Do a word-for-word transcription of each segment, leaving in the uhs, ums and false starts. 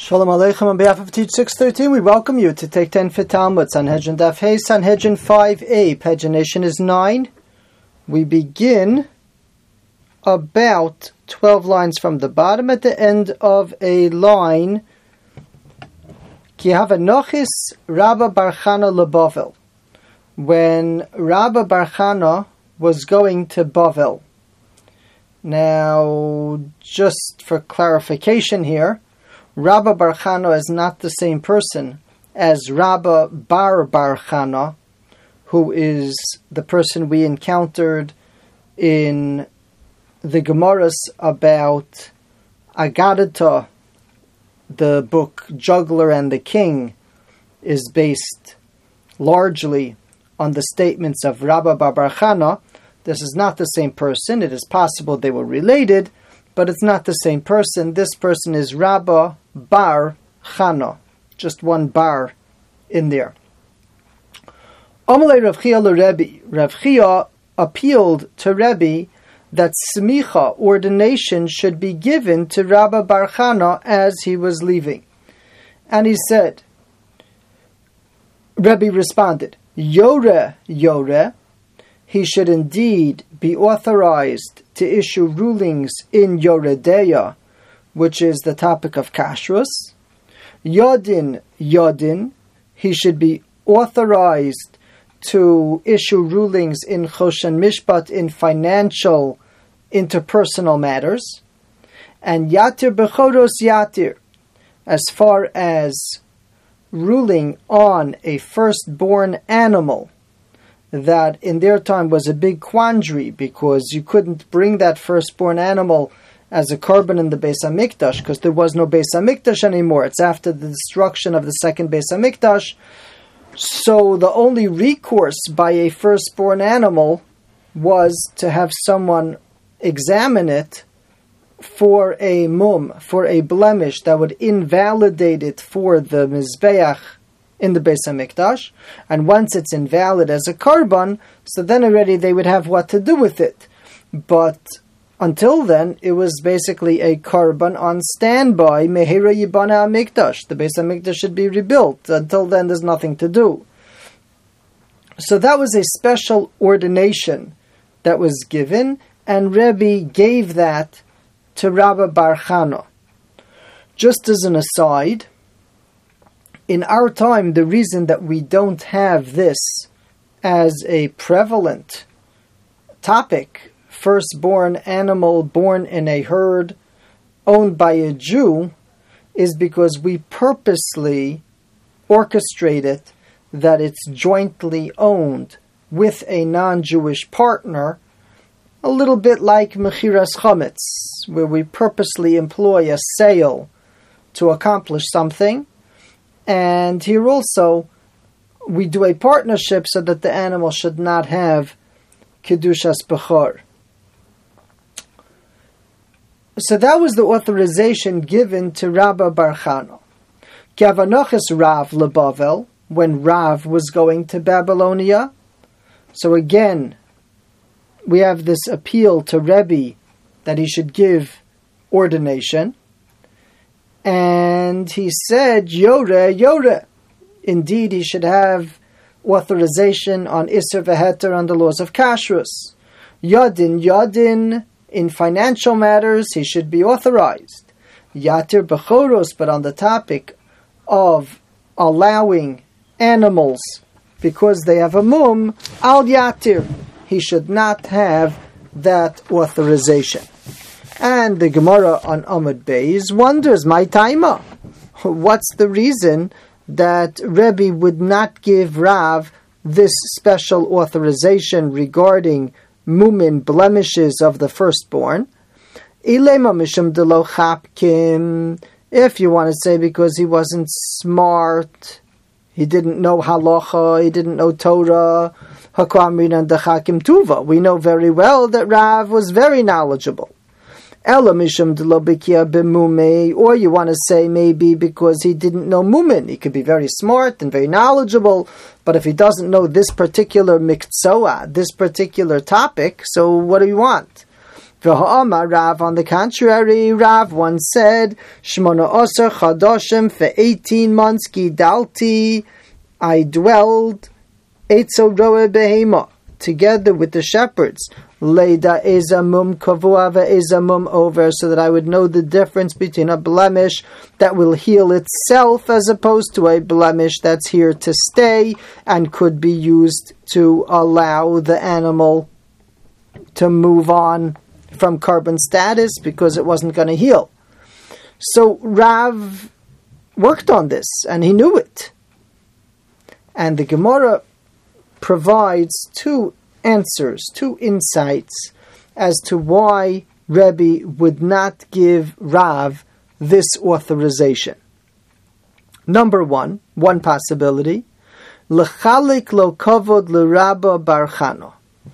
Shalom Aleichem. On behalf of Teach six thirteen, we welcome you to take ten for Talmud, Sanhedrin Daf Hey, Sanhedrin five A. Pagination is nine. We begin about twelve lines from the bottom at the end of a line. Ki hava nochis Rabba Bar Chana leBavel. When Rabba Bar Chana was going to Bavel. Now, just for clarification here, Rabba Bar Chana is not the same person as Rabba Bar Bar Chana, who is the person we encountered in the Gemaras about Agadata. The book Juggler and the King is based largely on the statements of Rabba Bar Bar Chana. This is not the same person. It is possible they were related, but it's not the same person. This person is Rabba Bar Chana. Just one bar in there. Amalei Rav Chia l'Rebbe. Rav Chia appealed to Rebbe that smicha, ordination, should be given to Rabba Bar Chana as he was leaving. And he said, Rebbe responded, Yore, Yore, he should indeed be authorized to issue rulings in Yoredeya, which is the topic of kashrus. Yodin, Yodin, he should be authorized to issue rulings in Choshen Mishpat in financial, interpersonal matters. And Yatir Bechoros Yatir, as far as ruling on a firstborn animal, that in their time was a big quandary because you couldn't bring that firstborn animal as a korban in the Beis HaMikdash because there was no Beis HaMikdash anymore. It's after the destruction of the second Beis HaMikdash. So the only recourse by a firstborn animal was to have someone examine it for a mum, for a blemish that would invalidate it for the Mizbeach in the Beis HaMikdash. And once it's invalid as a korban, so then already they would have what to do with it. But until then, it was basically a korban on standby. Mehera Yibana HaMikdash. The Beis HaMikdash should be rebuilt. Until then, there's nothing to do. So that was a special ordination that was given, and Rebbe gave that to Rabba Bar Chana. Just as an aside, in our time, the reason that we don't have this as a prevalent topic, firstborn animal born in a herd owned by a Jew, is because we purposely orchestrate it that it's jointly owned with a non-Jewish partner, a little bit like Mechiras Chametz, where we purposely employ a sale to accomplish something. And here also, we do a partnership so that the animal should not have Kedushas Bechor. So that was the authorization given to Rabba Bar Chana. Ki hava nochis Rav leBavel, when Rav was going to Babylonia. So again, we have this appeal to Rebbe that he should give ordination. And he said, Yore, Yore. Indeed, he should have authorization on Isser V'Heter on the laws of Kashrus. Yodin, Yodin. In financial matters, he should be authorized. Yatir Bechoros, but on the topic of allowing animals because they have a mum, Al Yatir, he should not have that authorization. And the Gemara on Amud Beis wonders, my taima, what's the reason that Rebbe would not give Rav this special authorization regarding mumin, blemishes of the firstborn? Ilema mishum delo chapkim. If you want to say because he wasn't smart, he didn't know halacha, he didn't know Torah, hakamrin and dechakim tuva. We know very well that Rav was very knowledgeable. Ela mishum delo bikia b'mumei. Or you want to say maybe because he didn't know mumin. He could be very smart and very knowledgeable, but if he doesn't know this particular mikzoah, this particular topic, so what do you want? V'ha'amar Rav, on the contrary, Rav once said, Shmona Osar Chadoshim, for eighteen months, Gidalti, I dwelled, Eitzel Roe Behema, together with the shepherds, Leida Ezamum Kavua Ve'ezamum over, so that I would know the difference between a blemish that will heal itself as opposed to a blemish that's here to stay and could be used to allow the animal to move on from carbon status because it wasn't going to heal. So Rav worked on this and he knew it. And the Gemara provides two answers, two insights as to why Rebbe would not give Rav this authorization. Number one, one possibility, L'chalik lo kavod l'Rabba bar Chana.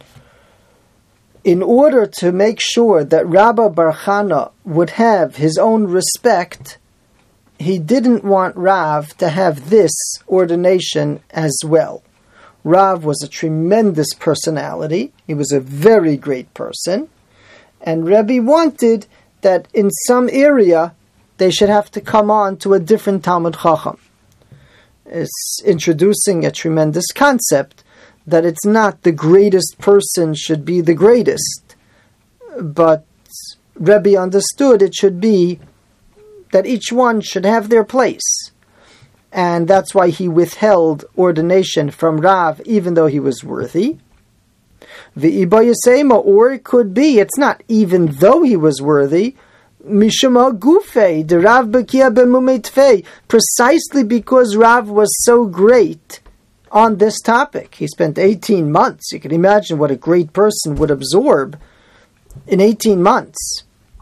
In order to make sure that Rabba bar Chana would have his own respect, he didn't want Rav to have this ordination as well. Rav was a tremendous personality. He was a very great person. And Rebbe wanted that in some area they should have to come on to a different Talmud Chacham. It's introducing a tremendous concept that it's not the greatest person should be the greatest. But Rebbe understood it should be that each one should have their place. And that's why he withheld ordination from Rav, even though he was worthy. Or it could be, it's not even though he was worthy, Mishama Gufe, the Rav Bekia Bemumetfe, precisely because Rav was so great on this topic. He spent eighteen months. You can imagine what a great person would absorb in eighteen months.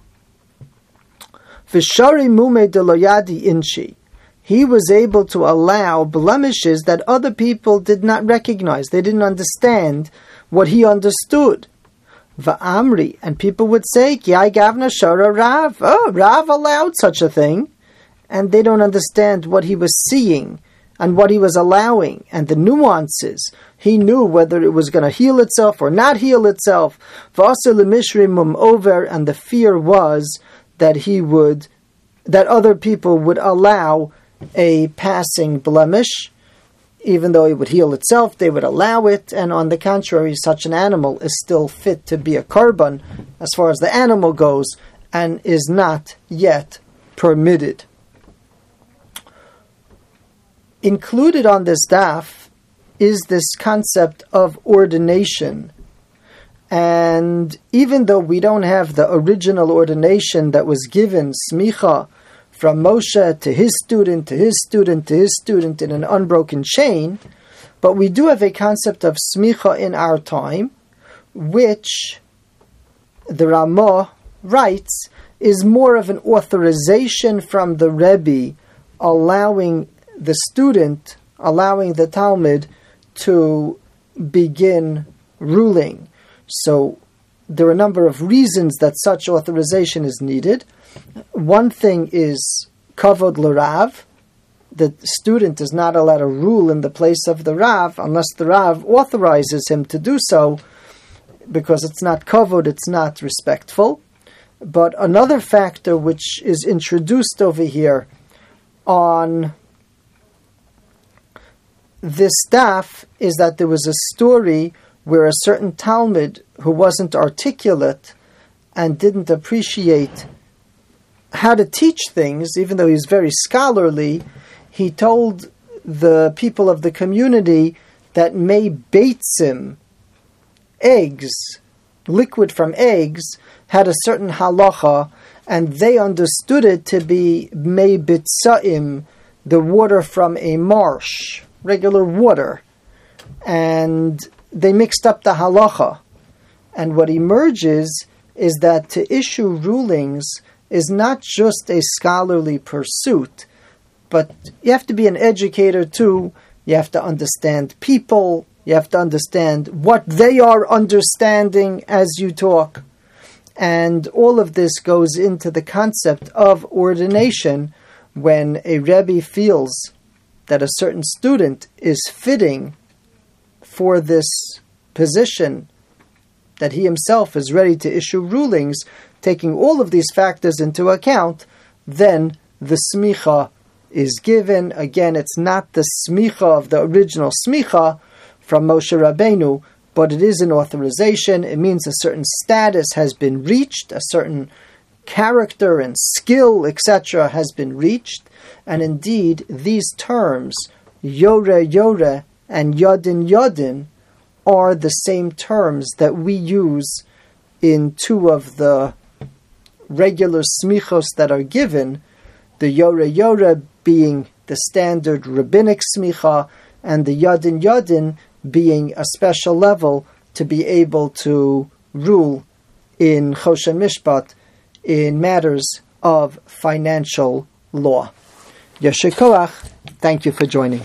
Vishari Mume de Loyadi Inchi. He was able to allow blemishes that other people did not recognize. They didn't understand what he understood. Va'amri, and people would say, Kiai Gavna Shara Rav. Oh, Rav allowed such a thing. And they don't understand what he was seeing and what he was allowing and the nuances. He knew whether it was going to heal itself or not heal itself. V'asir l'mishrimum over, and the fear was that he would, that other people would allow a passing blemish, even though it would heal itself, they would allow it, and on the contrary, such an animal is still fit to be a korban as far as the animal goes, and is not yet permitted. Included on this daf is this concept of ordination, and even though we don't have the original ordination that was given, smicha, from Moshe to his student, to his student, to his student in an unbroken chain, but we do have a concept of smicha in our time, which the Ramah writes is more of an authorization from the Rebbe, allowing the student, allowing the Talmud to begin ruling. So there are a number of reasons that such authorization is needed. One thing is kavod l'Rav. The student is not allowed to rule in the place of the Rav unless the Rav authorizes him to do so, because it's not kavod, it's not respectful. But another factor which is introduced over here on this staff is that there was a story where a certain Talmud who wasn't articulate and didn't appreciate how to teach things, even though he was very scholarly, he told the people of the community that may beitzim, eggs, liquid from eggs, had a certain halacha, and they understood it to be may bitzaim, the water from a marsh, regular water, and they mixed up the halacha. And what emerges is that to issue rulings is not just a scholarly pursuit, but you have to be an educator too. You have to understand people. You have to understand what they are understanding as you talk. And all of this goes into the concept of ordination when a Rebbe feels that a certain student is fitting for this position that he himself is ready to issue rulings, taking all of these factors into account, then the smicha is given. Again, it's not the smicha of the original smicha from Moshe Rabbeinu, but it is an authorization. It means a certain status has been reached, a certain character and skill, et cetera, has been reached. And indeed, these terms, Yore Yore and Yodin Yodin, are the same terms that we use in two of the regular smichos that are given, the Yore Yore being the standard rabbinic smicha, and the Yodin Yodin being a special level to be able to rule in Choshen Mishpat in matters of financial law. Yasher Koach, thank you for joining.